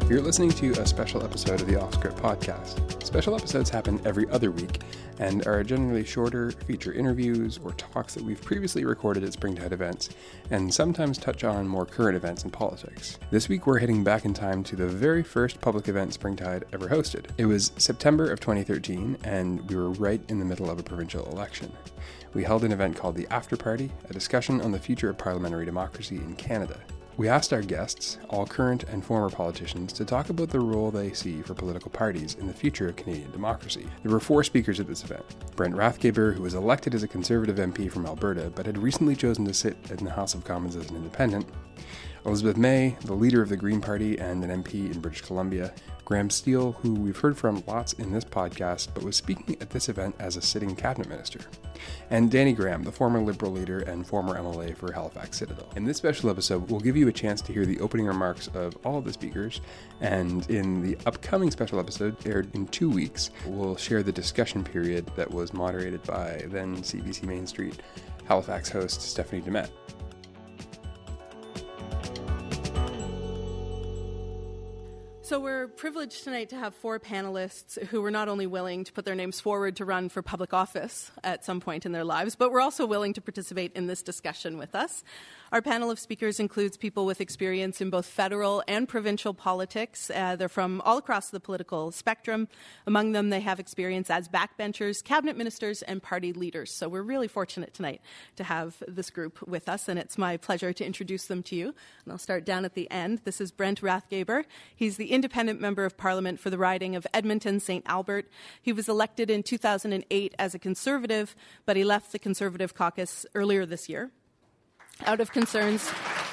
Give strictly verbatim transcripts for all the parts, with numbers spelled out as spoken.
You're listening to a special episode of the Off Script podcast. Special episodes happen every other week and are generally shorter, feature interviews or talks that we've previously recorded at Springtide events, and sometimes touch on more current events in politics. This week we're heading back in time to the very first public event Springtide ever hosted. It was September of twenty thirteen, and we were right in the middle of a provincial election. We held an event called the After Party, a discussion on the future of parliamentary democracy in Canada. We asked our guests, all current and former politicians, to talk about the role they see for political parties in the future of Canadian democracy. There were four speakers at this event. Brent Rathgeber, who was elected as a Conservative M P from Alberta, but had recently chosen to sit in the House of Commons as an independent. Elizabeth May, the leader of the Green Party and an M P in British Columbia. Graham Steele, who we've heard from lots in this podcast, but was speaking at this event as a sitting cabinet minister. And Danny Graham, the former Liberal leader and former M L A for Halifax Citadel. In this special episode, we'll give you a chance to hear the opening remarks of all of the speakers, and in the upcoming special episode, aired in two weeks, we'll share the discussion period that was moderated by then C B C Main Street Halifax host Stephanie Demet. So we're privileged tonight to have four panelists who were not only willing to put their names forward to run for public office at some point in their lives, but were also willing to participate in this discussion with us. Our panel of speakers includes people with experience in both federal and provincial politics. Uh, they're from all across the political spectrum. Among them, they have experience as backbenchers, cabinet ministers, and party leaders. So we're really fortunate tonight to have this group with us, and it's my pleasure to introduce them to you. And I'll start down at the end. This is Brent Rathgeber. He's the independent member of parliament for the riding of Edmonton-Saint Albert. He was elected in two thousand eight as a Conservative, but he left the Conservative caucus earlier this year out of concerns.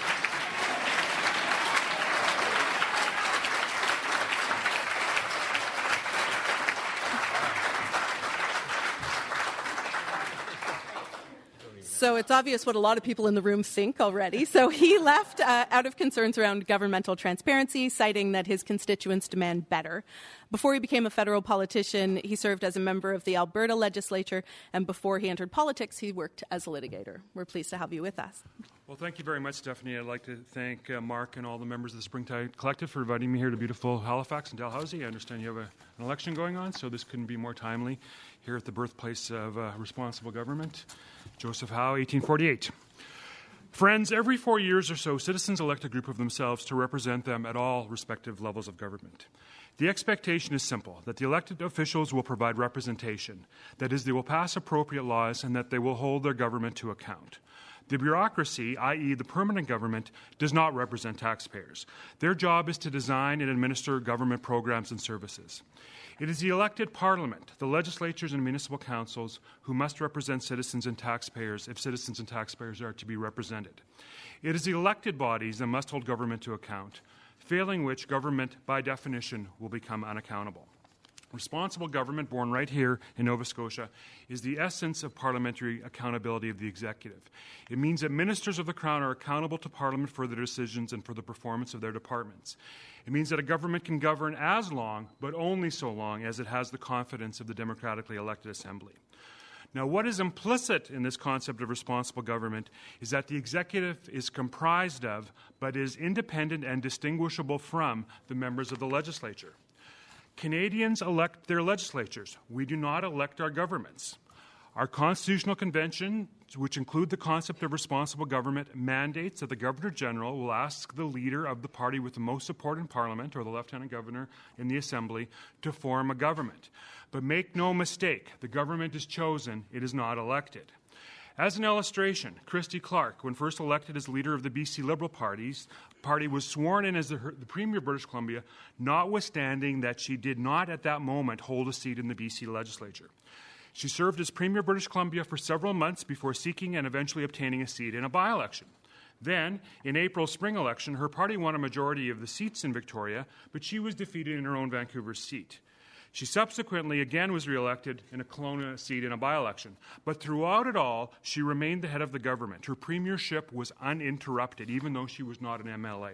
So it's obvious what a lot of people in the room think already. So he left uh, out of concerns around governmental transparency, citing that his constituents demand better. Before he became a federal politician, he served as a member of the Alberta legislature, and before he entered politics, he worked as a litigator. We're pleased to have you with us. Well, thank you very much, Stephanie. I'd like to thank uh, Mark and all the members of the Springtide Collective for inviting me here to beautiful Halifax and Dalhousie. I understand you have a, an election going on, so this couldn't be more timely here at the birthplace of uh, responsible government. Joseph Howe, eighteen forty-eight. Friends, every four years or so, citizens elect a group of themselves to represent them at all respective levels of government. The expectation is simple, that the elected officials will provide representation. That is, they will pass appropriate laws and that they will hold their government to account. The bureaucracy, that is the permanent government, does not represent taxpayers. Their job is to design and administer government programs and services. It is the elected parliament, the legislatures and municipal councils, who must represent citizens and taxpayers if citizens and taxpayers are to be represented. It is the elected bodies that must hold government to account, failing which government, by definition, will become unaccountable. Responsible government, born right here in Nova Scotia, is the essence of parliamentary accountability of the executive. It means that ministers of the Crown are accountable to Parliament for their decisions and for the performance of their departments. It means that a government can govern as long, but only so long, as it has the confidence of the democratically elected assembly. Now, what is implicit in this concept of responsible government is that the executive is comprised of, but is independent and distinguishable from, the members of the legislature. Canadians elect their legislatures. We do not elect our governments. Our Constitutional Convention, which include the concept of responsible government, mandates that the Governor-General will ask the leader of the party with the most support in Parliament, or the Lieutenant Governor in the Assembly, to form a government. But make no mistake, the government is chosen, it is not elected. As an illustration, Christy Clark, when first elected as leader of the B C Liberal Parties, party was sworn in as the, the Premier of British Columbia, notwithstanding that she did not at that moment hold a seat in the B C legislature. She served as Premier of British Columbia for several months before seeking and eventually obtaining a seat in a by-election. Then, in April's spring election, her party won a majority of the seats in Victoria, but she was defeated in her own Vancouver seat. She subsequently again was re-elected in a Kelowna seat in a by-election. But throughout it all, she remained the head of the government. Her premiership was uninterrupted, even though she was not an M L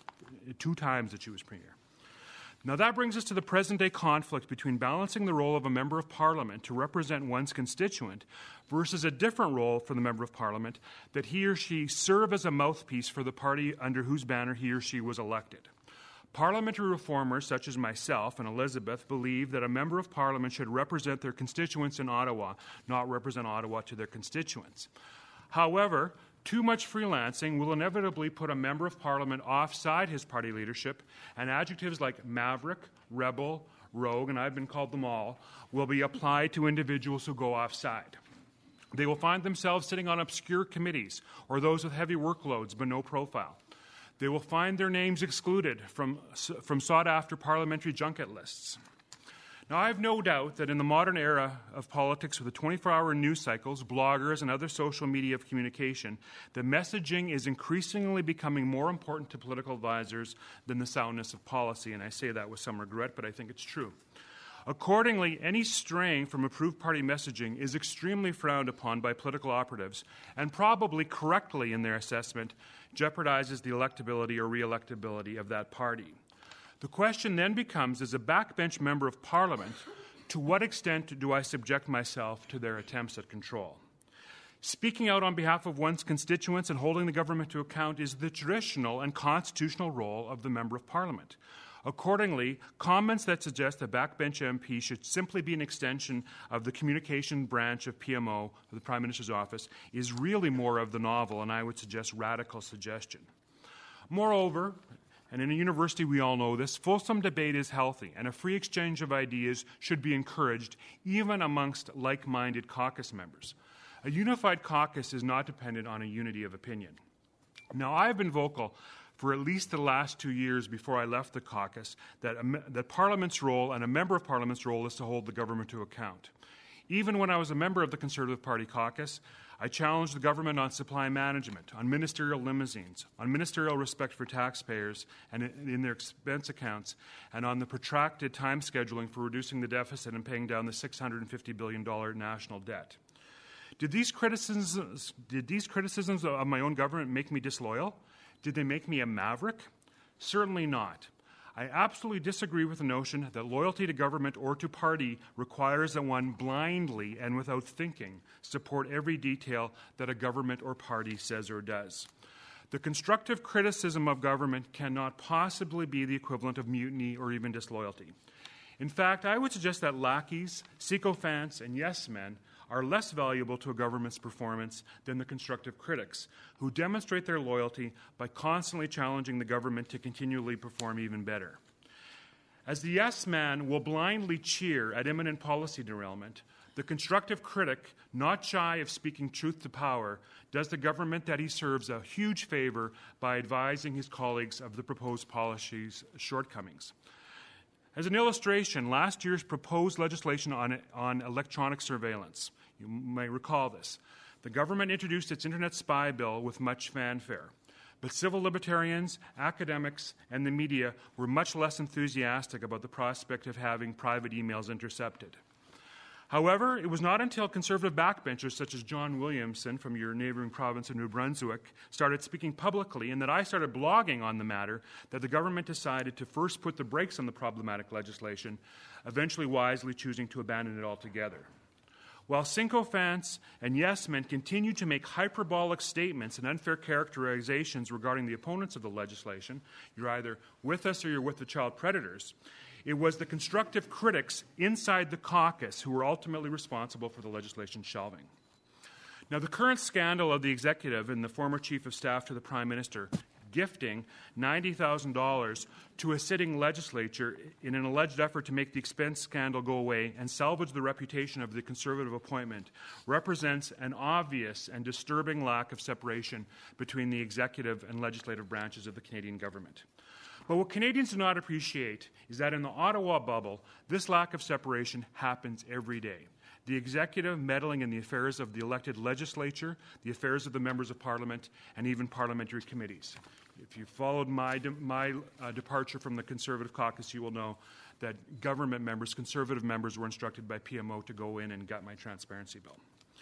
A. Two times that she was premier. Now that brings us to the present-day conflict between balancing the role of a member of Parliament to represent one's constituent versus a different role for the member of Parliament, that he or she serve as a mouthpiece for the party under whose banner he or she was elected. Parliamentary reformers such as myself and Elizabeth believe that a member of Parliament should represent their constituents in Ottawa, not represent Ottawa to their constituents. However, too much freelancing will inevitably put a member of Parliament offside his party leadership, and adjectives like maverick, rebel, rogue, and I've been called them all, will be applied to individuals who go offside. They will find themselves sitting on obscure committees or those with heavy workloads but no profile. They will find their names excluded from, from sought-after parliamentary junket lists. Now, I have no doubt that in the modern era of politics with the twenty-four hour news cycles, bloggers, and other social media of communication, the messaging is increasingly becoming more important to political advisors than the soundness of policy, and I say that with some regret, but I think it's true. Accordingly, any straying from approved party messaging is extremely frowned upon by political operatives, and probably correctly in their assessment, jeopardizes the electability or re-electability of that party. The question then becomes, as a backbench member of Parliament, to what extent do I subject myself to their attempts at control? Speaking out on behalf of one's constituents and holding the government to account is the traditional and constitutional role of the Member of Parliament. Accordingly, comments that suggest a backbench M P should simply be an extension of the communication branch of P M O, the Prime Minister's Office, is really more of the novel, and I would suggest radical suggestion. Moreover, and in a university we all know this, fulsome debate is healthy, and a free exchange of ideas should be encouraged, even amongst like-minded caucus members. A unified caucus is not dependent on a unity of opinion. Now, I have been vocal for at least the last two years before I left the caucus that, a, that Parliament's role and a member of Parliament's role is to hold the government to account. Even when I was a member of the Conservative Party caucus, I challenged the government on supply management, on ministerial limousines, on ministerial respect for taxpayers and in, in their expense accounts, and on the protracted time scheduling for reducing the deficit and paying down the six hundred fifty billion dollars national debt. Did these criticisms, did these criticisms of my own government make me disloyal? Did they make me a maverick? Certainly not. I absolutely disagree with the notion that loyalty to government or to party requires that one blindly and without thinking support every detail that a government or party says or does. The constructive criticism of government cannot possibly be the equivalent of mutiny or even disloyalty. In fact, I would suggest that lackeys, sycophants, and yes-men are less valuable to a government's performance than the constructive critics, who demonstrate their loyalty by constantly challenging the government to continually perform even better. As the yes man will blindly cheer at imminent policy derailment, the constructive critic, not shy of speaking truth to power, does the government that he serves a huge favor by advising his colleagues of the proposed policy's shortcomings. As an illustration, last year's proposed legislation on, on electronic surveillance, you may recall this. The government introduced its Internet Spy Bill with much fanfare, but civil libertarians, academics, and the media were much less enthusiastic about the prospect of having private emails intercepted. However, it was not until conservative backbenchers such as John Williamson from your neighboring province of New Brunswick started speaking publicly and that I started blogging on the matter that the government decided to first put the brakes on the problematic legislation, eventually wisely choosing to abandon it altogether. While sycophants and yes-men continue to make hyperbolic statements and unfair characterizations regarding the opponents of the legislation, you're either with us or you're with the child predators, it was the constructive critics inside the caucus who were ultimately responsible for the legislation shelving. Now, the current scandal of the executive and the former chief of staff to the Prime Minister gifting ninety thousand dollars to a sitting legislature in an alleged effort to make the expense scandal go away and salvage the reputation of the Conservative appointment represents an obvious and disturbing lack of separation between the executive and legislative branches of the Canadian government. But what Canadians do not appreciate is that in the Ottawa bubble, this lack of separation happens every day. The executive meddling in the affairs of the elected legislature, the affairs of the members of Parliament, and even parliamentary committees. If you followed my, de- my uh, departure from the Conservative caucus, you will know that government members, Conservative members, were instructed by P M O to go in and gut my transparency bill.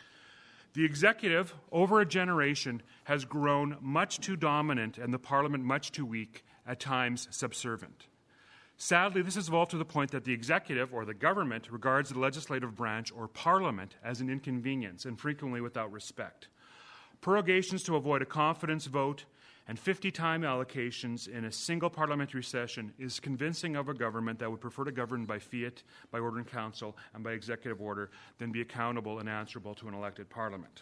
The executive, over a generation, has grown much too dominant and the Parliament much too weak, at times subservient. Sadly, this has evolved to the point that the executive or the government regards the legislative branch or Parliament as an inconvenience and frequently without respect. prorogations to avoid a confidence vote, and fifty time allocations in a single parliamentary session is convincing of a government that would prefer to govern by fiat, by order in council, and by executive order than be accountable and answerable to an elected parliament.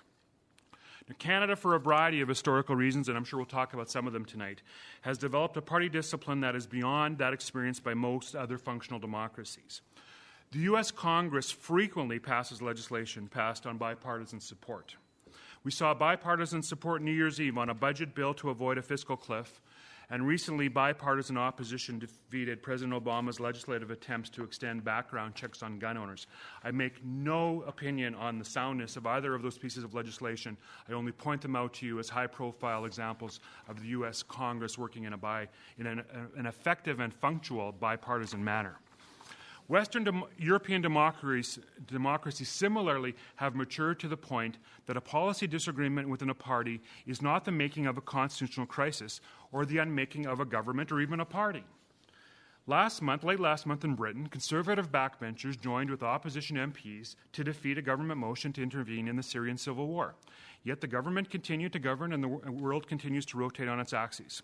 Now, Canada, for a variety of historical reasons, and I'm sure we'll talk about some of them tonight, has developed a party discipline that is beyond that experienced by most other functional democracies. The U S Congress frequently passes legislation passed on bipartisan support. We saw bipartisan support New Year's Eve on a budget bill to avoid a fiscal cliff, and recently bipartisan opposition defeated President Obama's legislative attempts to extend background checks on gun owners. I make no opinion on the soundness of either of those pieces of legislation. I only point them out to you as high-profile examples of the U S Congress working in, a bi, in an, an effective and functional bipartisan manner. Western dem- European democracies, democracies similarly have matured to the point that a policy disagreement within a party is not the making of a constitutional crisis or the unmaking of a government or even a party. Last month, late last month in Britain, Conservative backbenchers joined with opposition M Ps to defeat a government motion to intervene in the Syrian civil war. Yet the government continued to govern and the world continues to rotate on its axes.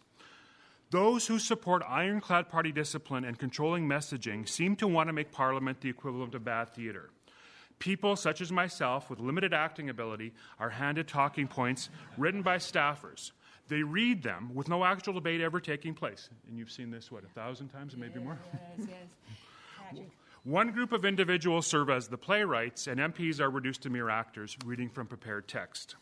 Those who support ironclad party discipline and controlling messaging seem to want to make Parliament the equivalent of bad theatre. People such as myself with limited acting ability are handed talking points written by staffers. They read them with no actual debate ever taking place. And you've seen this, what, a thousand times, maybe more? Yes, yes. One group of individuals serve as the playwrights, and M Ps are reduced to mere actors, reading from prepared text.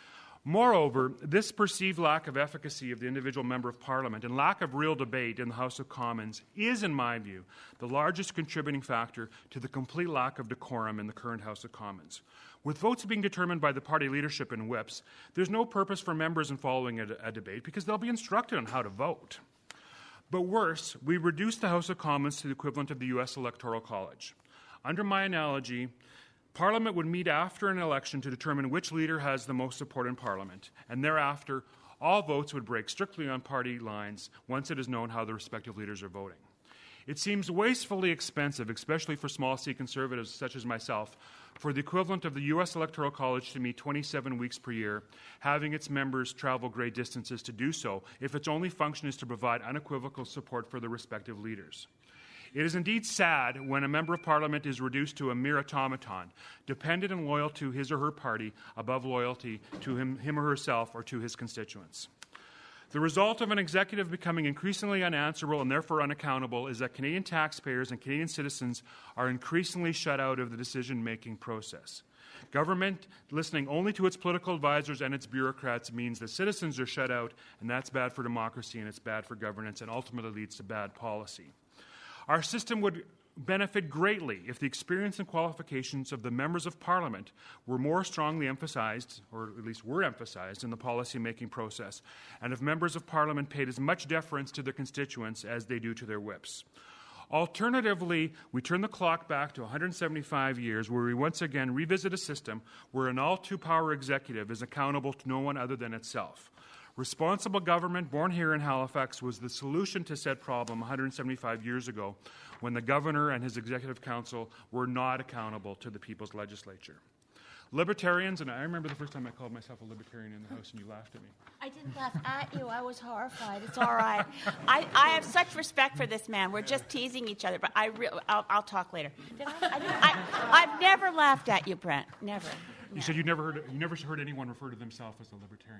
Moreover, this perceived lack of efficacy of the individual member of Parliament and lack of real debate in the House of Commons is, in my view, the largest contributing factor to the complete lack of decorum in the current House of Commons. With votes being determined by the party leadership and whips, there's no purpose for members in following a, a debate because they'll be instructed on how to vote. But worse, we reduce the House of Commons to the equivalent of the U S Electoral College. Under my analogy, Parliament would meet after an election to determine which leader has the most support in Parliament, and thereafter, all votes would break strictly on party lines once it is known how the respective leaders are voting. It seems wastefully expensive, especially for small C conservatives such as myself, for the equivalent of the U S Electoral College to meet twenty-seven weeks per year, having its members travel great distances to do so, if its only function is to provide unequivocal support for the respective leaders. It is indeed sad when a member of Parliament is reduced to a mere automaton, dependent and loyal to his or her party above loyalty to him, him or herself or to his constituents. The result of an executive becoming increasingly unanswerable and therefore unaccountable is that Canadian taxpayers and Canadian citizens are increasingly shut out of the decision-making process. Government listening only to its political advisors and its bureaucrats means that citizens are shut out, and that's bad for democracy and it's bad for governance and ultimately leads to bad policy. Our system would benefit greatly if the experience and qualifications of the members of Parliament were more strongly emphasized, or at least were emphasized, in the policy-making process, and if members of Parliament paid as much deference to their constituents as they do to their whips. Alternatively, we turn the clock back to one hundred seventy-five years, where we once again revisit a system where an all-too-power executive is accountable to no one other than itself. Responsible government, born here in Halifax, was the solution to said problem one hundred seventy-five years ago when the governor and his executive council were not accountable to the people's legislature. Libertarians, and I remember the first time I called myself a libertarian in the House and you laughed at me. I didn't laugh at you. I was horrified. It's all right. I, I have such respect for this man. We're just teasing each other, but I re- I'll, I'll talk later. Did I? I, didn't, I, I've never laughed at you, Brent. Never. You No. said you never heard you never heard anyone refer to themselves as a libertarian.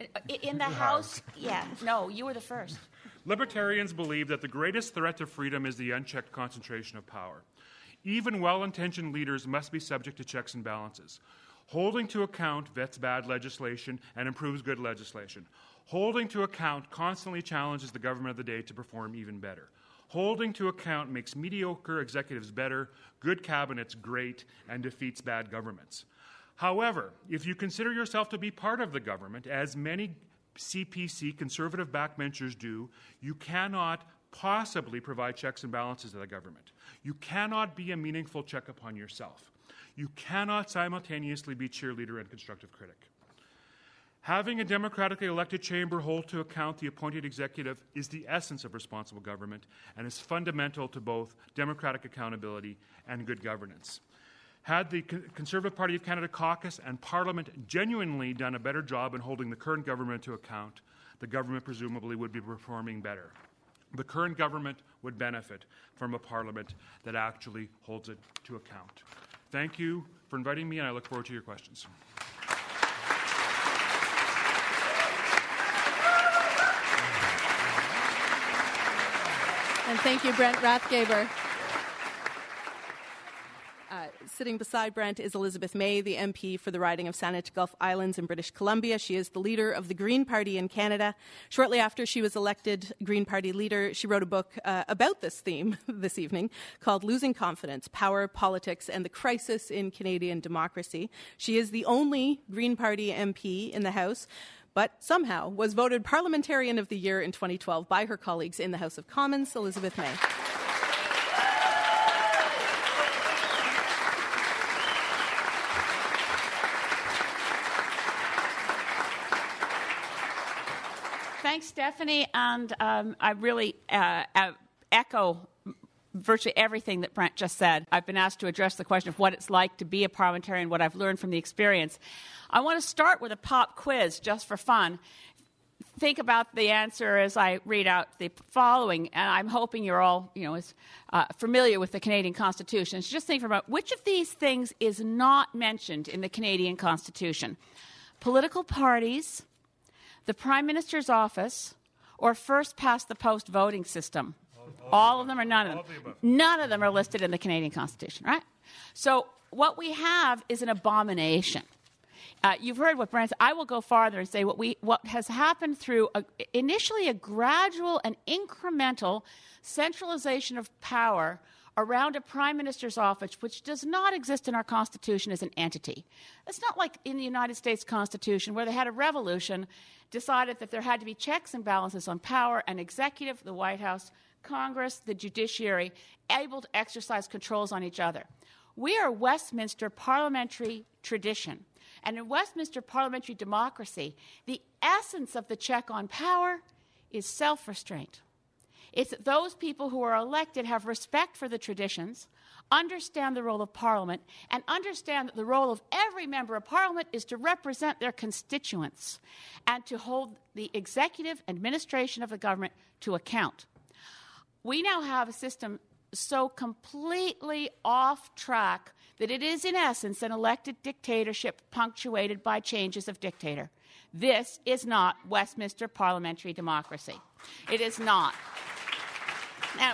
In the House, yeah. No, you were the first. Libertarians believe that the greatest threat to freedom is the unchecked concentration of power. Even well-intentioned leaders must be subject to checks and balances. Holding to account vets bad legislation and improves good legislation. Holding to account constantly challenges the government of the day to perform even better. Holding to account makes mediocre executives better, good cabinets great, and defeats bad governments. However, if you consider yourself to be part of the government, as many C P C conservative backbenchers do, you cannot possibly provide checks and balances to the government. You cannot be a meaningful check upon yourself. You cannot simultaneously be cheerleader and constructive critic. Having a democratically elected chamber hold to account the appointed executive is the essence of responsible government and is fundamental to both democratic accountability and good governance. Had the Conservative Party of Canada caucus and Parliament genuinely done a better job in holding the current government to account, the government presumably would be performing better. The current government would benefit from a Parliament that actually holds it to account. Thank you for inviting me, and I look forward to your questions. And thank you, Brent Rathgeber. Uh, sitting beside Brent is Elizabeth May, the M P for the riding of Saanich Gulf Islands in British Columbia. She is the leader of the Green Party in Canada. Shortly after she was elected Green Party leader, she wrote a book uh, about this theme this evening called Losing Confidence, Power, Politics, and the Crisis in Canadian Democracy. She is the only Green Party M P in the House, but somehow was voted Parliamentarian of the Year in twenty twelve by her colleagues in the House of Commons, Elizabeth May. Thanks, Stephanie, and um, I really uh, uh, echo virtually everything that Brent just said. I've been asked to address the question of what it's like to be a parliamentarian, what I've learned from the experience. I want to start with a pop quiz just for fun. Think about the answer as I read out the following, and I'm hoping you're all, you know, as uh, familiar with the Canadian Constitution. So just think about which of these things is not mentioned in the Canadian Constitution: political parties, the Prime Minister's office, or first-past-the-post voting system. All, all, all of them or none of them? Of none of them are listed in the Canadian Constitution, right? So what we have is an abomination. Uh, you've heard what Brent said. I will go farther and say what we what has happened through a, initially a gradual and incremental centralization of power around a Prime Minister's office, which does not exist in our Constitution as an entity. It's not like in the United States Constitution, where they had a revolution, decided that there had to be checks and balances on power, an executive, the White House, Congress, the judiciary, able to exercise controls on each other. We are Westminster parliamentary tradition. And in Westminster parliamentary democracy, the essence of the check on power is self-restraint. It's that those people who are elected have respect for the traditions, understand the role of Parliament, and understand that the role of every member of Parliament is to represent their constituents and to hold the executive administration of the government to account. We now have a system so completely off track that it is, in essence, an elected dictatorship punctuated by changes of dictator. This is not Westminster parliamentary democracy. It is not. Now,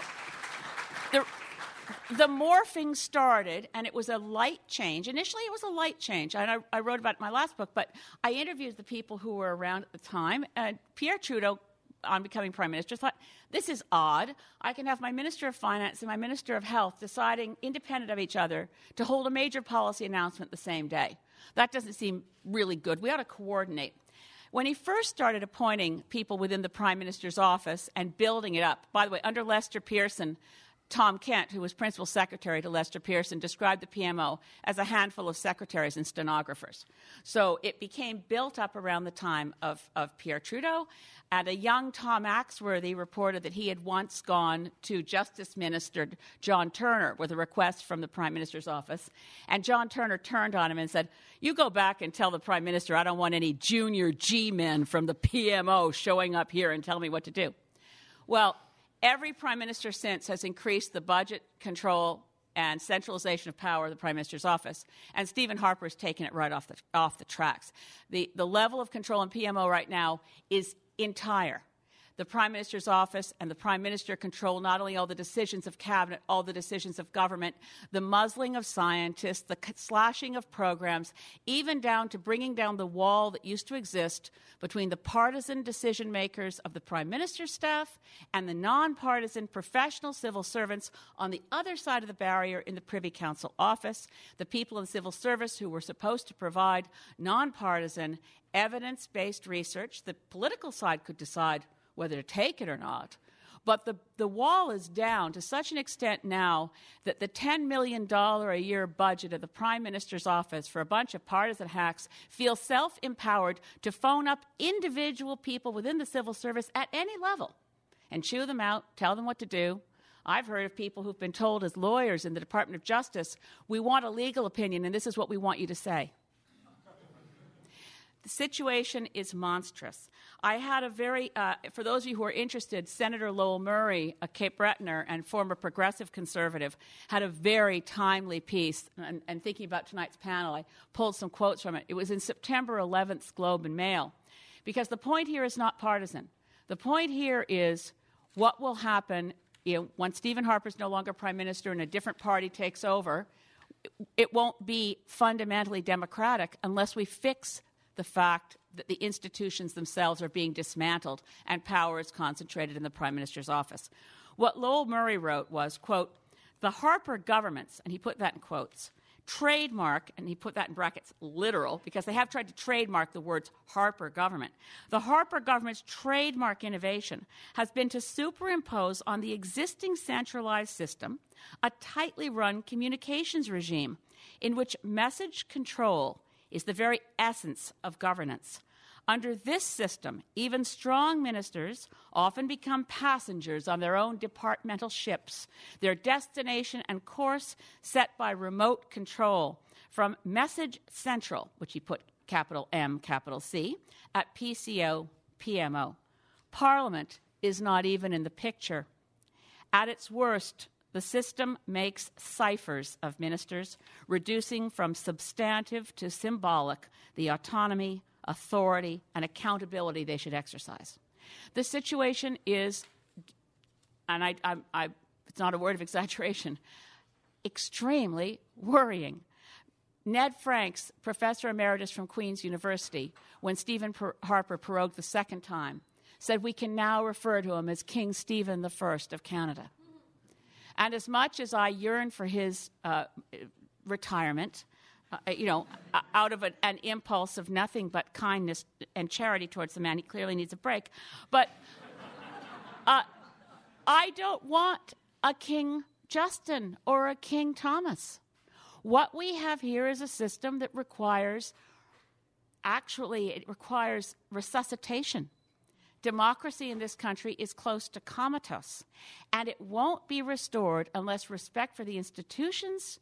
the, the morphing started, and it was a light change. Initially, it was a light change, and I, I wrote about it in my last book, but I interviewed the people who were around at the time, and Pierre Trudeau, on becoming Prime Minister, thought, this is odd. I can have my Minister of Finance and my Minister of Health deciding, independent of each other, to hold a major policy announcement the same day. That doesn't seem really good. We ought to coordinate. When he first started appointing people within the Prime Minister's office and building it up, by the way, under Lester Pearson, Tom Kent, who was Principal Secretary to Lester Pearson, described the P M O as a handful of secretaries and stenographers. So it became built up around the time of, of Pierre Trudeau, and a young Tom Axworthy reported that he had once gone to Justice Minister John Turner with a request from the Prime Minister's office, and John Turner turned on him and said, you go back and tell the Prime Minister I don't want any junior G-men from the P M O showing up here and telling me what to do. Well, every Prime Minister since has increased the budget control and centralization of power of the Prime Minister's office, and Stephen Harper has taken it right off the, off the tracks. The, the level of control in P M O right now is entire. The Prime Minister's office and the Prime Minister control not only all the decisions of Cabinet, all the decisions of government, the muzzling of scientists, the slashing of programs, even down to bringing down the wall that used to exist between the partisan decision makers of the Prime Minister's staff and the non-partisan professional civil servants on the other side of the barrier in the Privy Council office, the people in civil service who were supposed to provide non-partisan, evidence-based research. The political side could decide whether to take it or not. But the, the wall is down to such an extent now that the ten million dollars a year budget of the Prime Minister's office for a bunch of partisan hacks feels self-empowered to phone up individual people within the civil service at any level and chew them out, tell them what to do. I've heard of people who've been told as lawyers in the Department of Justice, we want a legal opinion, and this is what we want you to say. The situation is monstrous. I had a very, uh, for those of you who are interested, Senator Lowell Murray, a Cape Bretoner and former progressive conservative, had a very timely piece. And, and thinking about tonight's panel, I pulled some quotes from it. It was in September eleventh's Globe and Mail. Because the point here is not partisan. The point here is what will happen, you know, when Stephen Harper's no longer prime minister and a different party takes over. It won't be fundamentally democratic unless we fix the fact that the institutions themselves are being dismantled and power is concentrated in the Prime Minister's office. What Lowell Murray wrote was, quote, the Harper governments, and he put that in quotes, trademark, and he put that in brackets, literal, because they have tried to trademark the words Harper government. The Harper government's trademark innovation has been to superimpose on the existing centralized system a tightly run communications regime in which message control is the very essence of governance. Under this system, even strong ministers often become passengers on their own departmental ships, their destination and course set by remote control from Message Central, which he put capital M, capital C, at P C O, P M O. Parliament is not even in the picture. At its worst, the system makes ciphers of ministers, reducing from substantive to symbolic the autonomy, authority, and accountability they should exercise. The situation is, and I, I, I, it's not a word of exaggeration, extremely worrying. Ned Franks, professor emeritus from Queen's University, when Stephen per- Harper prorogued the second time, said we can now refer to him as King Stephen the First of Canada. And as much as I yearn for his uh, retirement, uh, you know, out of a, an impulse of nothing but kindness and charity towards the man, he clearly needs a break. But uh, I don't want a King Justin or a King Thomas. What we have here is a system that requires, actually, it requires resuscitation. Democracy in this country is close to comatose, and it won't be restored unless respect for the institutions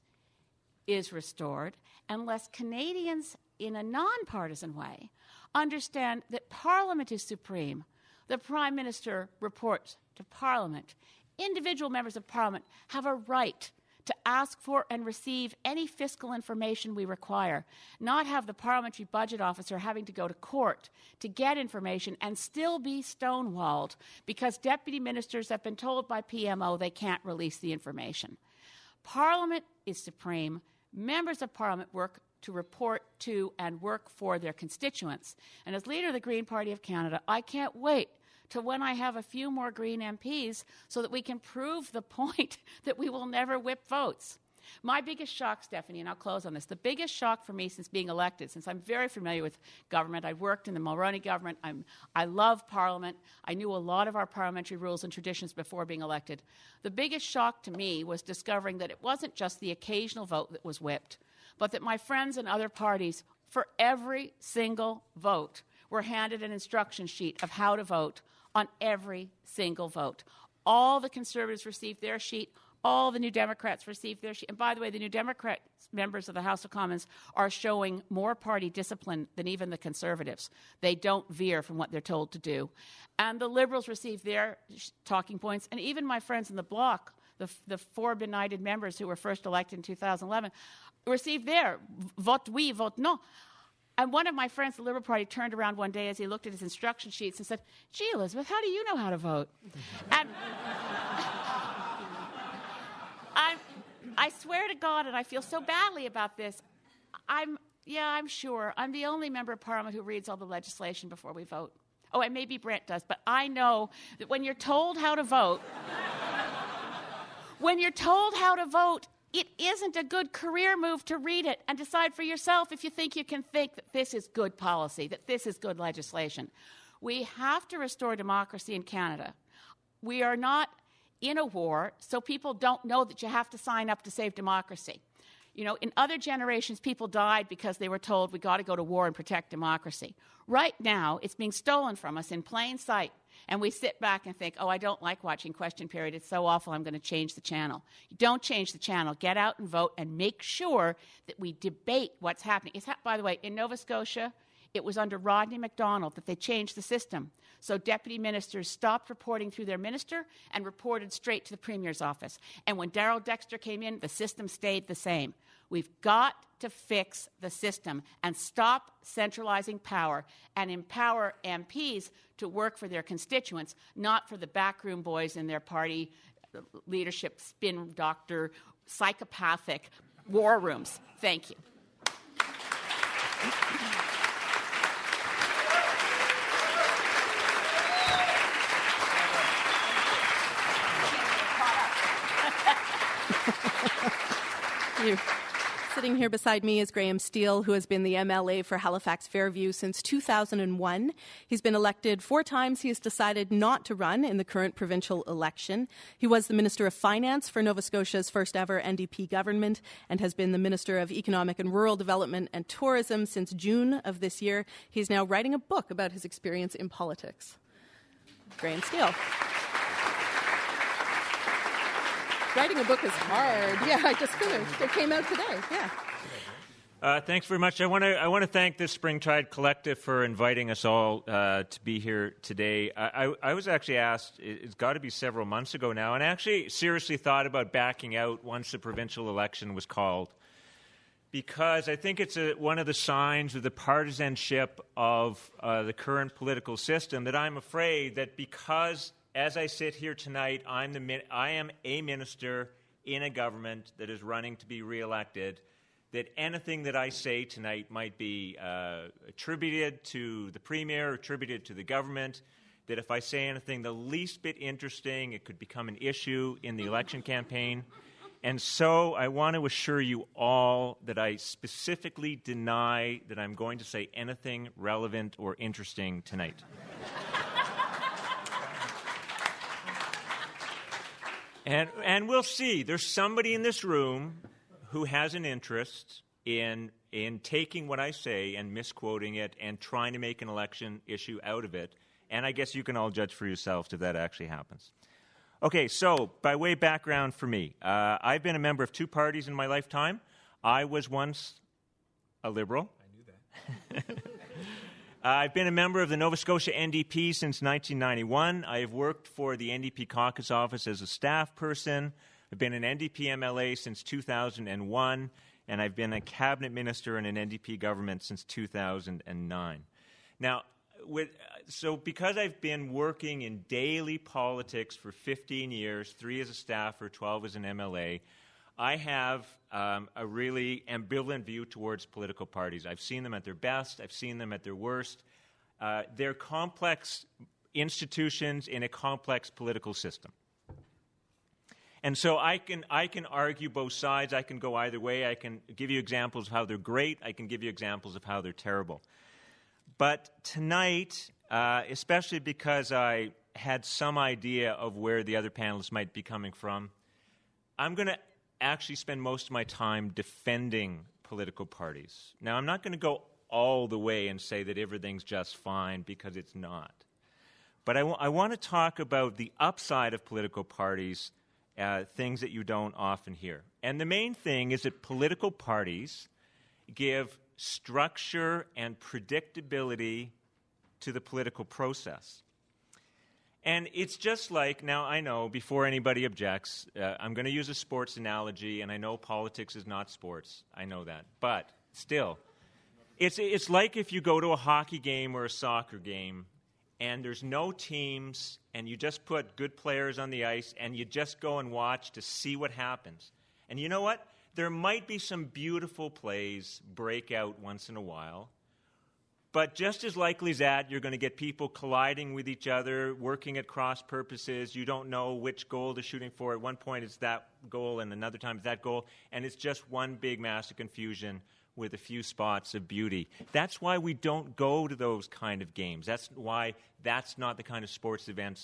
is restored, unless Canadians, in a nonpartisan way, understand that Parliament is supreme. The Prime Minister reports to Parliament. Individual members of Parliament have a right to ask for and receive any fiscal information we require, not have the parliamentary budget officer having to go to court to get information and still be stonewalled because deputy ministers have been told by P M O they can't release the information. Parliament is supreme. Members of Parliament work to report to and work for their constituents. And as leader of the Green Party of Canada, I can't wait to when I have a few more Green M Ps so that we can prove the point that we will never whip votes. My biggest shock, Stephanie, and I'll close on this, the biggest shock for me since being elected, since I'm very familiar with government, I worked in the Mulroney government, I'm, I love Parliament, I knew a lot of our parliamentary rules and traditions before being elected. The biggest shock to me was discovering that it wasn't just the occasional vote that was whipped, but that my friends in other parties, for every single vote, were handed an instruction sheet of how to vote on every single vote. All the Conservatives received their sheet. All the New Democrats received their sheet. And by the way, the New Democrat members of the House of Commons are showing more party discipline than even the Conservatives. They don't veer from what they're told to do. And the Liberals received their sh- talking points. And even my friends in the Bloc, the, f- the four benighted members who were first elected in two thousand eleven, received their vote oui, vote non. And one of my friends, the Liberal Party, turned around one day as he looked at his instruction sheets and said, gee, Elizabeth, how do you know how to vote? And I, I swear to God, and I feel so badly about this, I'm, yeah, I'm sure, I'm the only member of Parliament who reads all the legislation before we vote. Oh, and maybe Brent does, but I know that when you're told how to vote, when you're told how to vote, it isn't a good career move to read it and decide for yourself if you think you can think that this is good policy, that this is good legislation. We have to restore democracy in Canada. We are not in a war, so people don't know that you have to sign up to save democracy. You know, in other generations, people died because they were told we got to go to war and protect democracy. Right now, it's being stolen from us in plain sight. And we sit back and think, oh, I don't like watching Question Period. It's so awful, I'm going to change the channel. You don't change the channel. Get out and vote and make sure that we debate what's happening. It's ha- by the way, in Nova Scotia, it was under Rodney MacDonald that they changed the system. So deputy ministers stopped reporting through their minister and reported straight to the Premier's office. And when Darrell Dexter came in, the system stayed the same. We've got to fix the system and stop centralizing power and empower M Ps to work for their constituents, not for the backroom boys in their party leadership, spin doctor, psychopathic war rooms. Thank you. You. Sitting here beside me is Graham Steele, who has been the M L A for Halifax Fairview since two thousand one. He's been elected four times. He has decided not to run in the current provincial election. He was the Minister of Finance for Nova Scotia's first ever N D P government and has been the Minister of Economic and Rural Development and Tourism since June of this year. He's now writing a book about his experience in politics. Graham Steele. Writing a book is hard. Yeah, I just finished. It came out today. Yeah. Uh, thanks very much. I want to I want to thank the Springtide Collective for inviting us all uh, to be here today. I, I, I was actually asked, it's got to be several months ago now, and I actually seriously thought about backing out once the provincial election was called, because I think it's a, one of the signs of the partisanship of uh, the current political system that I'm afraid that because, as I sit here tonight, I'm the I am a minister in a government that is running to be reelected, that anything that I say tonight might be uh, attributed to the Premier, attributed to the government, that if I say anything the least bit interesting, it could become an issue in the election campaign. And so I want to assure you all that I specifically deny that I'm going to say anything relevant or interesting tonight. And, and we'll see. There's somebody in this room who has an interest in in taking what I say and misquoting it and trying to make an election issue out of it. And I guess you can all judge for yourselves if that actually happens. Okay, so by way of background for me, uh, I've been a member of two parties in my lifetime. I was once a Liberal. I knew that. Uh, I've been a member of the Nova Scotia N D P since nineteen ninety-one. I have worked for the N D P caucus office as a staff person. I've been an N D P M L A since two thousand one, and I've been a cabinet minister in an N D P government since two thousand nine. Now, with, so because I've been working in daily politics for fifteen years, three as a staffer, twelve as an M L A, I have um, a really ambivalent view towards political parties. I've seen them at their best. I've seen them at their worst. Uh, they're complex institutions in a complex political system. And so I can I can argue both sides. I can go either way. I can give you examples of how they're great. I can give you examples of how they're terrible. But tonight, uh, especially because I had some idea of where the other panelists might be coming from, I'm going to actually spend most of my time defending political parties. Now, I'm not going to go all the way and say that everything's just fine, because it's not. But I, w- I want to talk about the upside of political parties, uh, things that you don't often hear. And the main thing is that political parties give structure and predictability to the political process. And it's just like, now I know, before anybody objects, uh, I'm going to use a sports analogy, and I know politics is not sports. I know that. But still, it's it's like if you go to a hockey game or a soccer game, and there's no teams, and you just put good players on the ice, and you just go and watch to see what happens. And you know what? There might be some beautiful plays break out once in a while. But just as likely as that, you're going to get people colliding with each other, working at cross purposes. You don't know which goal they're shooting for. At one point, it's that goal, and another time, it's that goal. And it's just one big mass of confusion with a few spots of beauty. That's why we don't go to those kind of games. That's why that's not the kind of sports events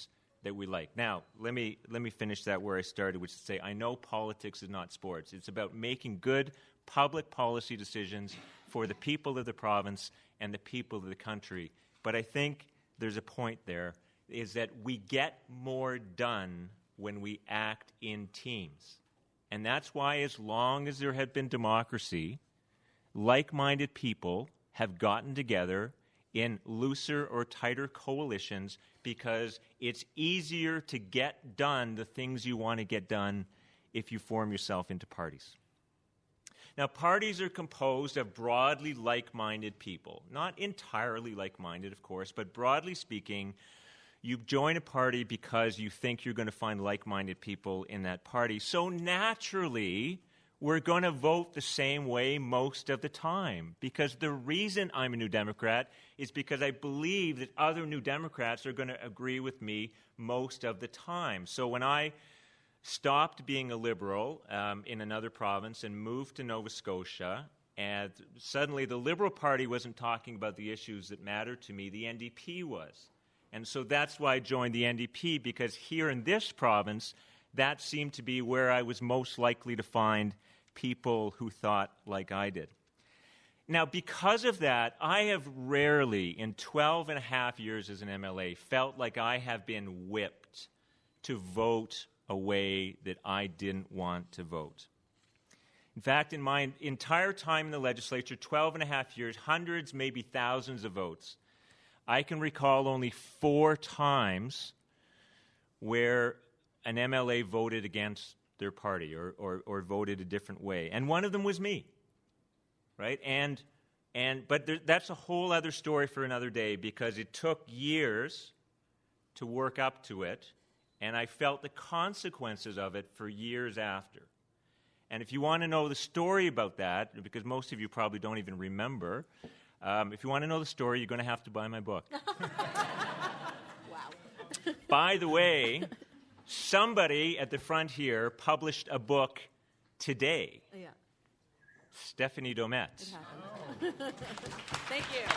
that we like. Now, let me let me finish that where I started, which is to say, I know politics is not sports. It's about making good public policy decisions for the people of the province and the people of the country. But I think there's a point there, is that we get more done when we act in teams. And that's why, as long as there had been democracy, like-minded people have gotten together in looser or tighter coalitions because it's easier to get done the things you want to get done if you form yourself into parties. Now, parties are composed of broadly like-minded people. Not entirely like-minded, of course, but broadly speaking, you join a party because you think you're going to find like-minded people in that party. So naturally, we're going to vote the same way most of the time, because the reason I'm a New Democrat is because I believe that other New Democrats are going to agree with me most of the time. So when I stopped being a Liberal um, in another province and moved to Nova Scotia, and suddenly the Liberal Party wasn't talking about the issues that mattered to me, the N D P was. And so that's why I joined the N D P, because here in this province, that seemed to be where I was most likely to find people who thought like I did. Now, because of that, I have rarely, in twelve and a half years as an M L A, felt like I have been whipped to vote a way that I didn't want to vote. In fact, in my entire time in the legislature, twelve and a half years, hundreds, maybe thousands of votes, I can recall only four times where an M L A voted against their party or, or, or voted a different way. And one of them was me, right? And, and, but there, that's a whole other story for another day, because it took years to work up to it, and I felt the consequences of it for years after. And if you want to know the story about that, because most of you probably don't even remember, um, if you want to know the story, you're going to have to buy my book. Wow. By the way, somebody at the front here published a book today. Yeah. Stephanie Domet. It happened. Thank you.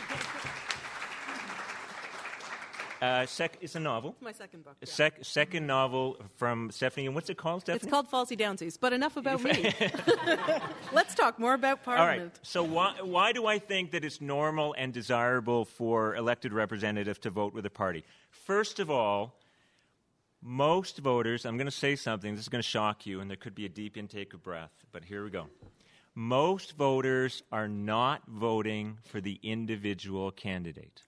Uh, sec- it's a novel. My second book. A Yeah. sec- second novel from Stephanie. And what's it called, Stephanie? It's called Falsey Downsies, but enough about me. Let's talk more about All Parliament. right. So why, why do I think that it's normal and desirable for elected representatives to vote with a party? First of all, most voters, I'm going to say something, this is going to shock you, and there could be a deep intake of breath, but here we go. Most voters are not voting for the individual candidate.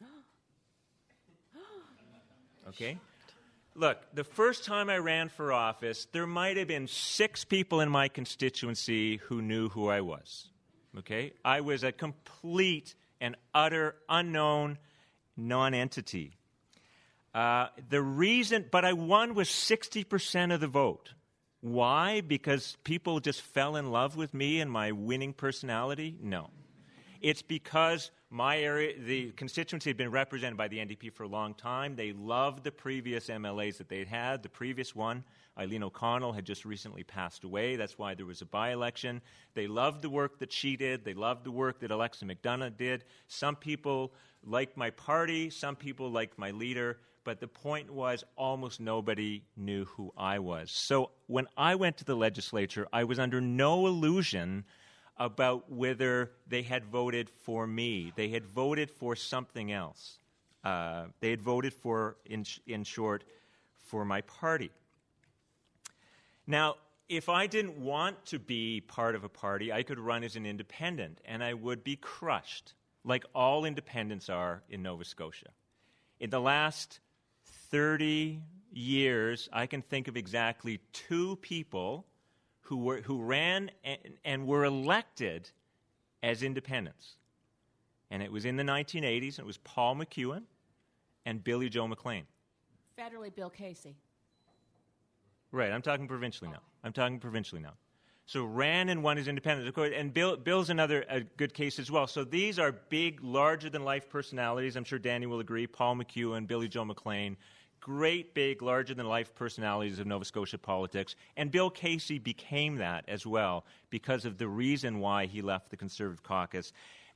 Okay? Look, the first time I ran for office, there might have been six people in my constituency who knew who I was. Okay? I was a complete and utter unknown non-entity. Uh, the reason, but I won with sixty percent of the vote. Why? Because people just fell in love with me and my winning personality? No. It's because my area, the constituency had been represented by the N D P for a long time. They loved the previous M L As that they'd had. The previous one, Eileen O'Connell, had just recently passed away. That's why there was a by-election. They loved the work that she did. They loved the work that Alexa McDonough did. Some people liked my party. Some people liked my leader. But the point was, almost nobody knew who I was. So when I went to the legislature, I was under no illusion about whether they had voted for me. They had voted for something else. Uh, they had voted for, in, in short, for my party. Now, if I didn't want to be part of a party, I could run as an independent, and I would be crushed, like all independents are in Nova Scotia. In the last thirty years, I can think of exactly two people who were who ran and, and were elected as independents. And it was in the nineteen eighties, and it was Paul McEwen and Billy Joe McLean. Federally, Bill Casey. Right, I'm talking provincially now. I'm talking provincially now. So ran and won as independents. Of course, and Bill, Bill's another a good case as well. So these are big, larger-than-life personalities. I'm sure Danny will agree. Paul McEwen, Billy Joe McLean. Great, big, larger-than-life personalities of Nova Scotia politics. And Bill Casey became that as well because of the reason why he left the Conservative caucus.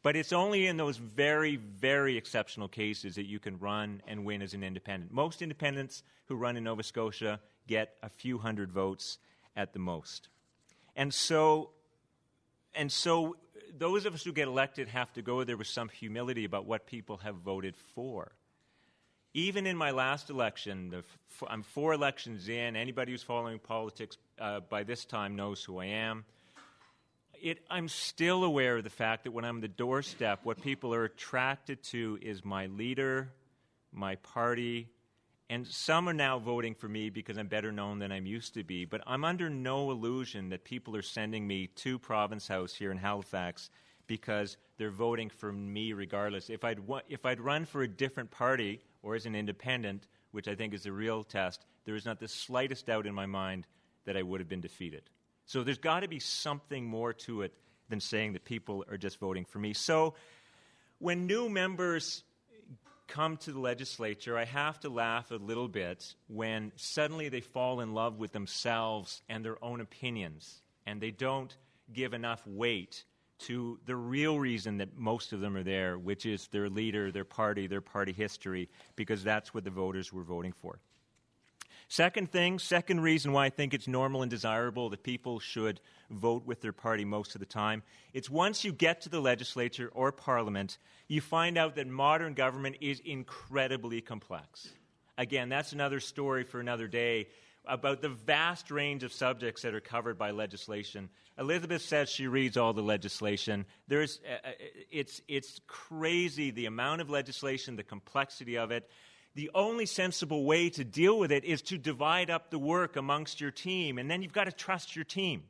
But it's only in those very, very exceptional cases that you can run and win as an independent. Most independents who run in Nova Scotia get a few hundred votes at the most. And so, and so those of us who get elected have to go there with some humility about what people have voted for. Even in my last election, the f- I'm four elections in. Anybody who's following politics uh, by this time knows who I am. It, I'm still aware of the fact that when I'm on the doorstep, what people are attracted to is my leader, my party, and some are now voting for me because I'm better known than I'm used to be. But I'm under no illusion that people are sending me to Province House here in Halifax because they're voting for me regardless. If I'd, wa- if I'd run for a different party or as an independent, which I think is the real test, there is not the slightest doubt in my mind that I would have been defeated. So there's got to be something more to it than saying that people are just voting for me. So when new members come to the legislature, I have to laugh a little bit when suddenly they fall in love with themselves and their own opinions, and they don't give enough weight to the real reason that most of them are there, which is their leader, their party, their party history, because that's what the voters were voting for. Second thing, second reason why I think it's normal and desirable that people should vote with their party most of the time, it's once you get to the legislature or parliament, you find out that modern government is incredibly complex. Again, that's another story for another day about the vast range of subjects that are covered by legislation. Elizabeth says she reads all the legislation. There's, uh, it's, it's crazy, the amount of legislation, the complexity of it. The only sensible way to deal with it is to divide up the work amongst your team, and then you've got to trust your team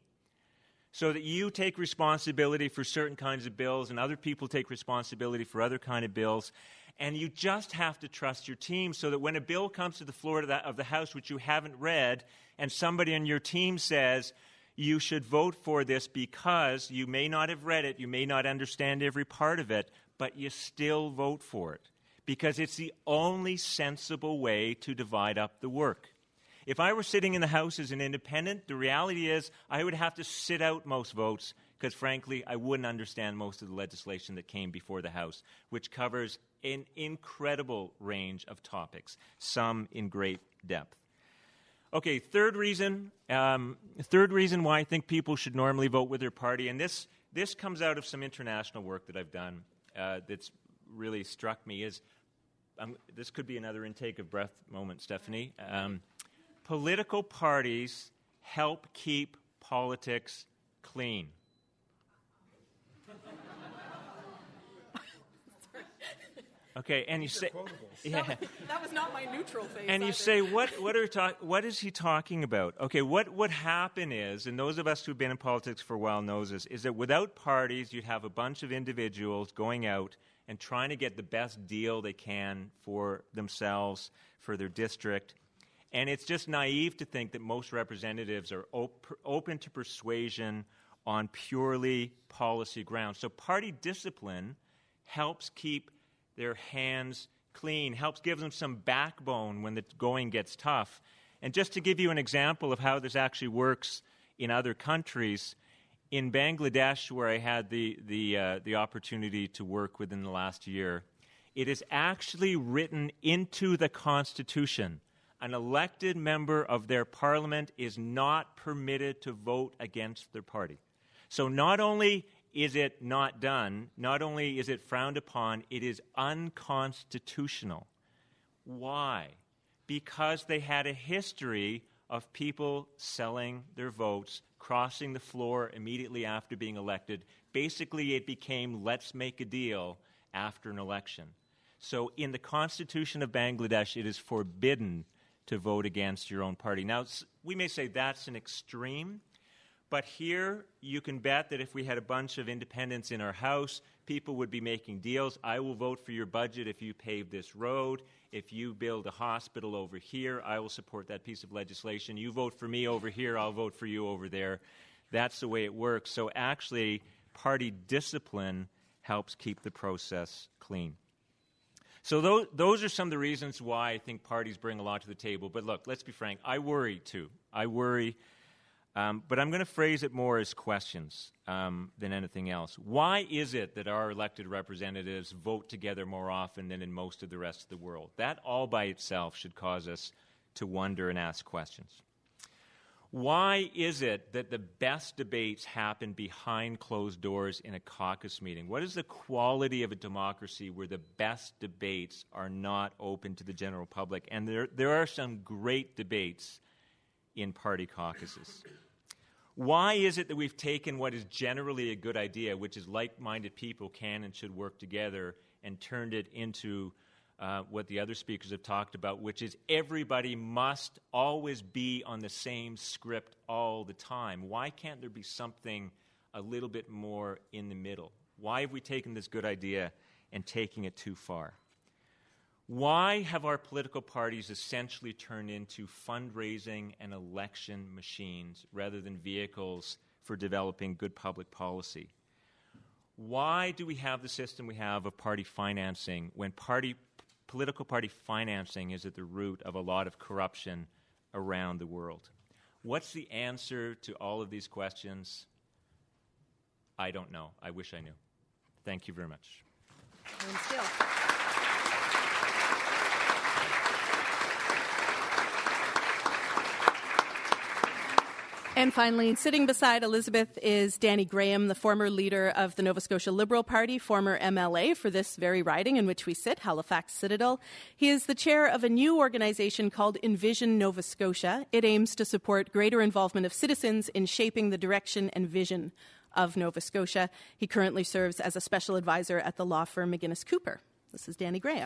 so that you take responsibility for certain kinds of bills and other people take responsibility for other kind of bills, and you just have to trust your team so that when a bill comes to the floor of the, of the House which you haven't read and somebody on your team says you should vote for this because you may not have read it, you may not understand every part of it, but you still vote for it. Because it's the only sensible way to divide up the work. If I were sitting in the House as an independent, the reality is I would have to sit out most votes because, frankly, I wouldn't understand most of the legislation that came before the House, which covers an incredible range of topics, some in great depth. Okay, third reason, um, third reason why I think people should normally vote with their party, and this, this comes out of some international work that I've done uh, that's really struck me is, um, this could be another intake of breath moment, Stephanie. Um, political parties help keep politics clean. Okay, and you say, yeah. That was, that was not my neutral face. And you either. say, what what are talk, what is he talking about? Okay, what what happened is, and those of us who've been in politics for a while knows this, is that without parties, you'd have a bunch of individuals going out and trying to get the best deal they can for themselves, for their district. And it's just naive to think that most representatives are op- open to persuasion on purely policy grounds. So party discipline helps keep their hands clean, helps give them some backbone when the going gets tough. And just to give you an example of how this actually works in other countries, in Bangladesh, where I had the, the, uh, the opportunity to work within the last year, it is actually written into the Constitution. An elected member of their parliament is not permitted to vote against their party. So not only is it not done, not only is it frowned upon, it is unconstitutional. Why? Because they had a history of people selling their votes, crossing the floor immediately after being elected. Basically, it became let's make a deal after an election. So in the Constitution of Bangladesh, it is forbidden to vote against your own party. Now, we may say that's an extreme, but here you can bet that if we had a bunch of independents in our House, people would be making deals. I will vote for your budget if you pave this road. If you build a hospital over here, I will support that piece of legislation. You vote for me over here, I'll vote for you over there. That's the way it works. So actually, party discipline helps keep the process clean. So those, those are some of the reasons why I think parties bring a lot to the table. But look, let's be frank, I worry too. I worry Um, but I'm going to phrase it more as questions um, than anything else. Why is it that our elected representatives vote together more often than in most of the rest of the world? That all by itself should cause us to wonder and ask questions. Why is it that the best debates happen behind closed doors in a caucus meeting? What is the quality of a democracy where the best debates are not open to the general public? And there, there are some great debates in party caucuses. Why is it that we've taken what is generally a good idea, which is like-minded people can and should work together, and turned it into uh, what the other speakers have talked about, which is everybody must always be on the same script all the time? Why can't there be something a little bit more in the middle? Why have we taken this good idea and taking it too far? Why have our political parties essentially turned into fundraising and election machines rather than vehicles for developing good public policy? Why do we have the system we have of party financing when party, political party financing is at the root of a lot of corruption around the world? What's the answer to all of these questions? I don't know. I wish I knew. Thank you very much. And finally, sitting beside Elizabeth is Danny Graham, the former leader of the Nova Scotia Liberal Party, former M L A for this very riding in which we sit, Halifax Citadel. He is the chair of a new organization called Envision Nova Scotia. It aims to support greater involvement of citizens in shaping the direction and vision of Nova Scotia. He currently serves as a special advisor at the law firm McGuinness Cooper. This is Danny Graham.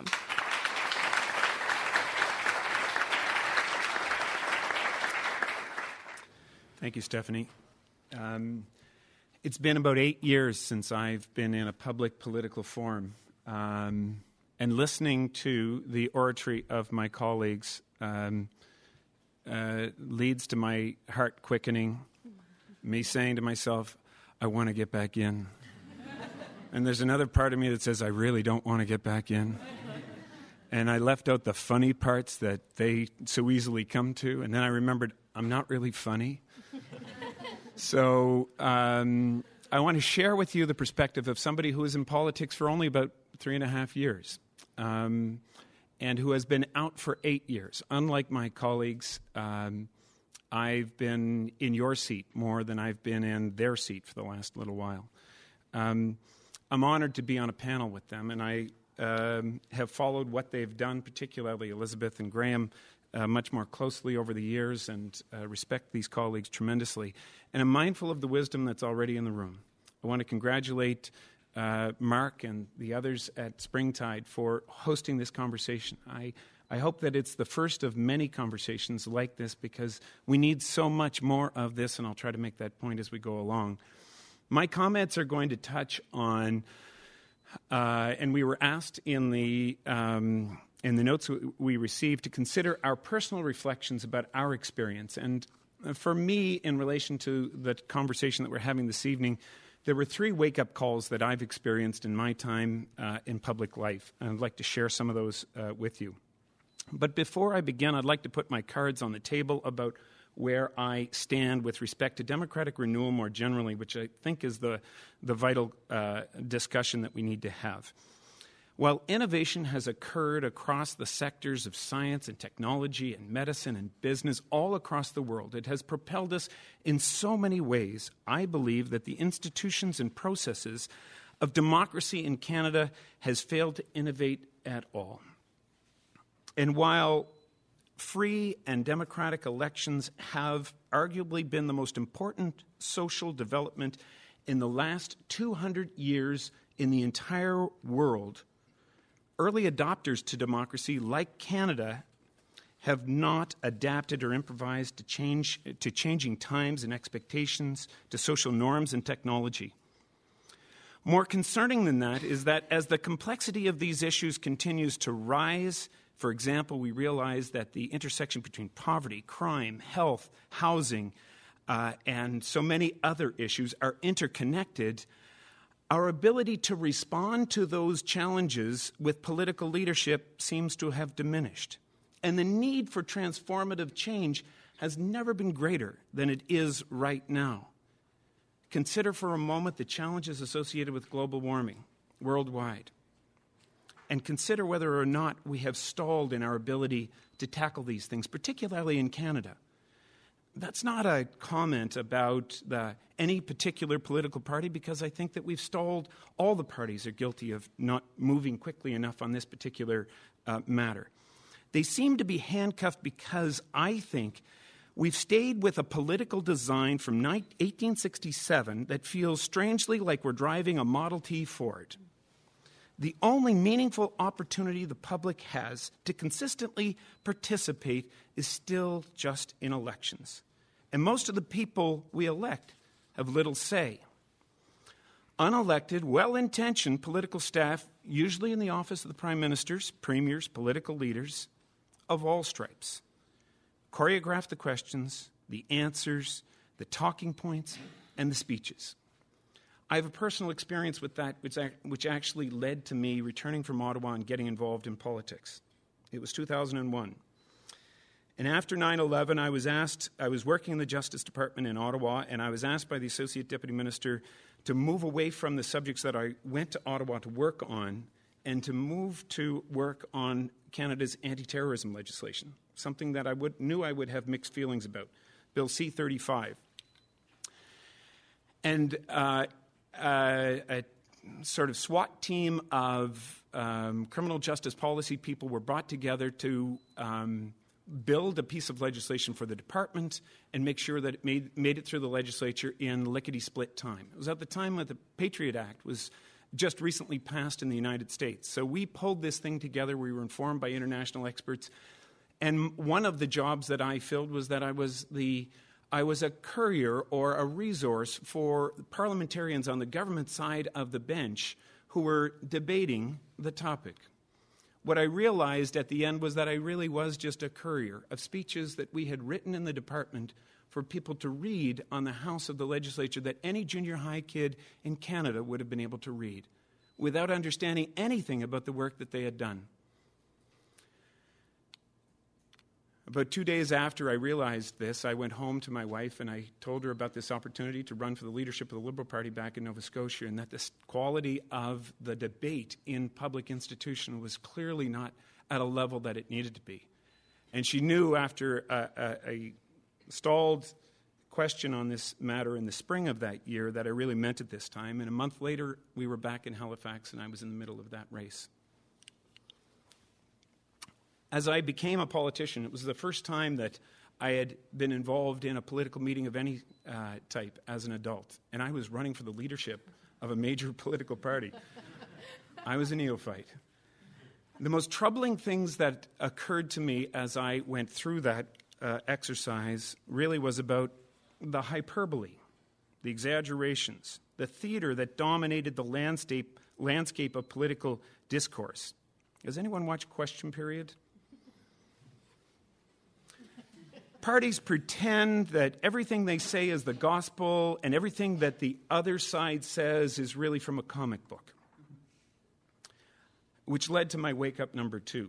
Thank you, Stephanie. Um, it's been about eight years since I've been in a public political forum. Um, and listening to the oratory of my colleagues um, uh, leads to my heart quickening, me saying to myself, I want to get back in. And there's another part of me that says, I really don't want to get back in. And I left out the funny parts that they so easily come to. And then I remembered, I'm not really funny. So um, I want to share with you the perspective of somebody who was in politics for only about three and a half years um, and who has been out for eight years. Unlike my colleagues, um, I've been in your seat more than I've been in their seat for the last little while. Um, I'm honored to be on a panel with them, and I um, have followed what they've done, particularly Elizabeth and Graham, Uh, much more closely over the years, and uh, respect these colleagues tremendously. And I'm mindful of the wisdom that's already in the room. I want to congratulate uh, Mark and the others at Springtide for hosting this conversation. I, I hope that it's the first of many conversations like this, because we need so much more of this, and I'll try to make that point as we go along. My comments are going to touch on, uh, and we were asked in the... Um, in the notes we received to consider our personal reflections about our experience. And for me, in relation to the conversation that we're having this evening, there were three wake-up calls that I've experienced in my time uh, in public life. And I'd like to share some of those uh, with you. But before I begin, I'd like to put my cards on the table about where I stand with respect to democratic renewal more generally, which I think is the, the vital uh, discussion that we need to have. While innovation has occurred across the sectors of science and technology and medicine and business all across the world, it has propelled us in so many ways. I believe that the institutions and processes of democracy in Canada has failed to innovate at all. And while free and democratic elections have arguably been the most important social development in the last two hundred years in the entire world, early adopters to democracy, like Canada, have not adapted or improvised to change to changing times and expectations, to social norms and technology. More concerning than that is that as the complexity of these issues continues to rise, for example, we realize that the intersection between poverty, crime, health, housing, uh, and so many other issues are interconnected. Our ability to respond to those challenges with political leadership seems to have diminished. And the need for transformative change has never been greater than it is right now. Consider for a moment the challenges associated with global warming worldwide. And consider whether or not we have stalled in our ability to tackle these things, particularly in Canada. That's not a comment about the, any particular political party, because I think that we've stalled. All the parties are guilty of not moving quickly enough on this particular uh, matter. They seem to be handcuffed because I think we've stayed with a political design from eighteen sixty-seven that feels strangely like we're driving a Model T Ford. The only meaningful opportunity the public has to consistently participate is still just in elections. And most of the people we elect have little say. Unelected, well-intentioned political staff, usually in the office of the prime ministers, premiers, political leaders of all stripes, choreograph the questions, the answers, the talking points, and the speeches. I have a personal experience with that, which, which actually led to me returning from Ottawa and getting involved in politics. It was two thousand one. And after nine eleven, I was asked, I was working in the Justice Department in Ottawa, and I was asked by the Associate Deputy Minister to move away from the subjects that I went to Ottawa to work on and to move to work on Canada's anti-terrorism legislation, something that I would, knew I would have mixed feelings about, Bill C thirty-five. And uh, uh, a sort of SWAT team of um, criminal justice policy people were brought together to um, build a piece of legislation for the department and make sure that it made, made it through the legislature in lickety-split time. It was at the time that the Patriot Act was just recently passed in the United States. So we pulled this thing together. We were informed by international experts. And one of the jobs that I filled was that I was the I was a courier or a resource for parliamentarians on the government side of the bench who were debating the topic. What I realized at the end was that I really was just a courier of speeches that we had written in the department for people to read on the House of the Legislature that any junior high kid in Canada would have been able to read without understanding anything about the work that they had done. About two days after I realized this, I went home to my wife and I told her about this opportunity to run for the leadership of the Liberal Party back in Nova Scotia, and that the quality of the debate in public institution was clearly not at a level that it needed to be. And she knew after a, a, a stalled question on this matter in the spring of that year that I really meant it this time. And a month later, we were back in Halifax and I was in the middle of that race. As I became a politician, it was the first time that I had been involved in a political meeting of any uh, type as an adult. And I was running for the leadership of a major political party. I was a neophyte. The most troubling things that occurred to me as I went through that uh, exercise really was about the hyperbole, the exaggerations, the theater that dominated the landscape, landscape of political discourse. Has anyone watched Question Period? Parties pretend that everything they say is the gospel and everything that the other side says is really from a comic book, which led to my wake-up number two.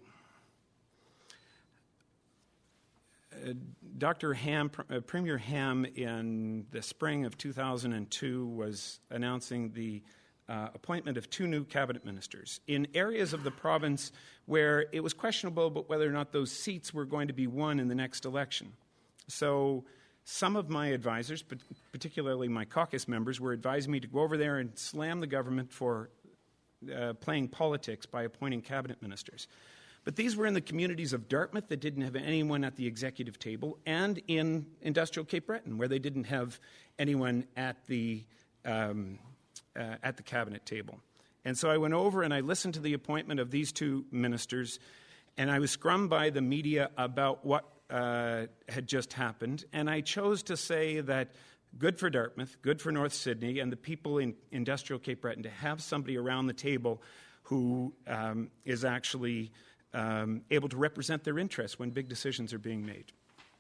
Uh, Doctor Ham, uh, Premier Ham, in the spring of two thousand two was announcing the uh, appointment of two new cabinet ministers in areas of the province where it was questionable about whether or not those seats were going to be won in the next election. So some of my advisors, particularly my caucus members, were advising me to go over there and slam the government for uh, playing politics by appointing cabinet ministers. But these were in the communities of Dartmouth that didn't have anyone at the executive table, and in industrial Cape Breton, where they didn't have anyone at the um, uh, at the cabinet table. And so I went over and I listened to the appointment of these two ministers, and I was scrummed by the media about what uh, had just happened. And I chose to say that good for Dartmouth, good for North Sydney, and the people in industrial Cape Breton to have somebody around the table who um, is actually um, able to represent their interests when big decisions are being made.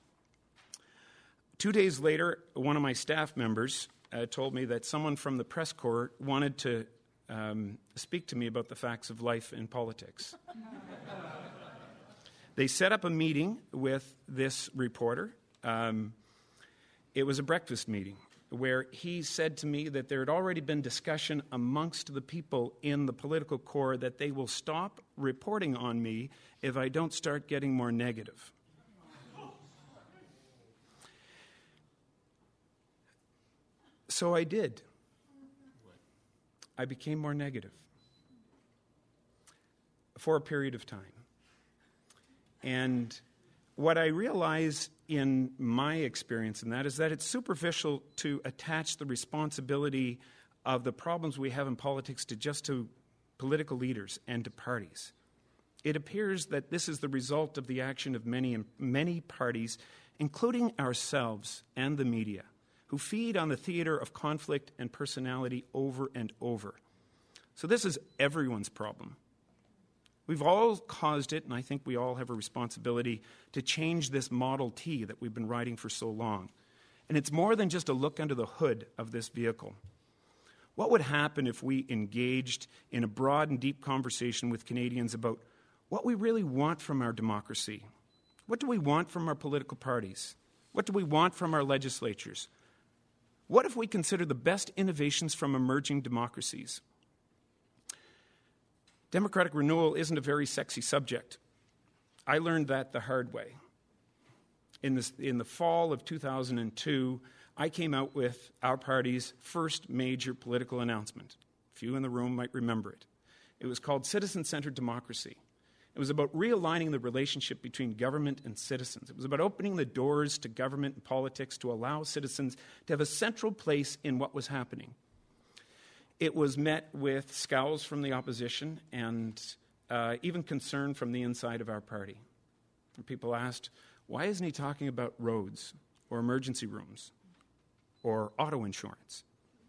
Two days later, one of my staff members uh, told me that someone from the press corps wanted to um, speak to me about the facts of life in politics. They set up a meeting with this reporter Um, it was a breakfast meeting where he said to me that there had already been discussion amongst the people in the political core that they will stop reporting on me if I don't start getting more negative. So I did. I became more negative for a period of time. And what I realize in my experience in that is that it's superficial to attach the responsibility of the problems we have in politics to just to political leaders and to parties. It appears that this is the result of the action of many, many parties, including ourselves and the media, who feed on the theater of conflict and personality over and over. So this is everyone's problem. We've all caused it, and I think we all have a responsibility to change this Model T that we've been riding for so long. And it's more than just a look under the hood of this vehicle. What would happen if we engaged in a broad and deep conversation with Canadians about what we really want from our democracy? What do we want from our political parties? What do we want from our legislatures? What if we consider the best innovations from emerging democracies? Democratic renewal isn't a very sexy subject. I learned that the hard way. In, this, in the fall of two thousand two, I came out with our party's first major political announcement. A few in the room might remember it. It was called Citizen-Centered Democracy. It was about realigning the relationship between government and citizens. It was about opening the doors to government and politics to allow citizens to have a central place in what was happening. It was met with scowls from the opposition and uh, even concern from the inside of our party. And people asked, why isn't he talking about roads or emergency rooms or auto insurance?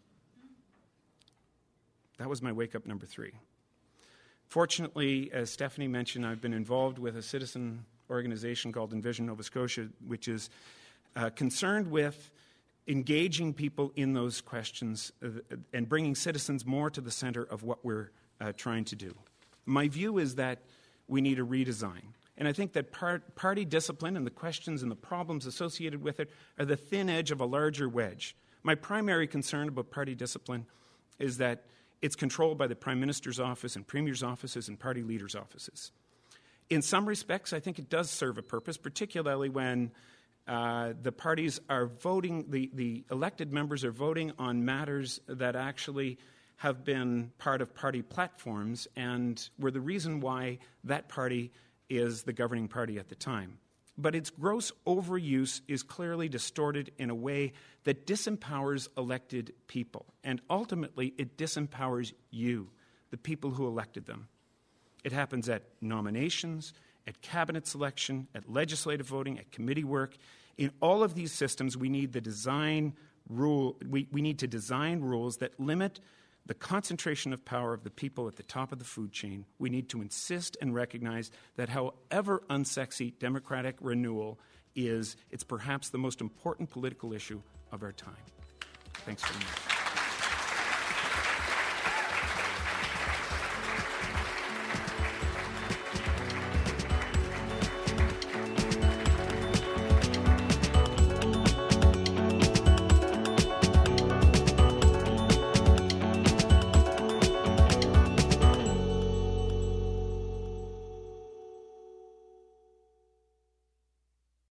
That was my wake-up number three. Fortunately, as Stephanie mentioned, I've been involved with a citizen organization called Envision Nova Scotia, which is uh, concerned with engaging people in those questions uh, and bringing citizens more to the center of what we're uh, trying to do. My view is that we need a redesign. And I think that part, party discipline and the questions and the problems associated with it are the thin edge of a larger wedge. My primary concern about party discipline is that it's controlled by the Prime Minister's office and Premier's offices and party leaders' offices. In some respects, I think it does serve a purpose, particularly when Uh, the parties are voting, the, the elected members are voting on matters that actually have been part of party platforms and were the reason why that party is the governing party at the time. But its gross overuse is clearly distorted in a way that disempowers elected people. And ultimately, it disempowers you, the people who elected them. It happens at nominations, at cabinet selection, at legislative voting, at committee work. In all of these systems, we need the design rule. We, we need to design rules that limit the concentration of power of the people at the top of the food chain. We need to insist and recognize that however unsexy democratic renewal is, it's perhaps the most important political issue of our time. Thanks very much.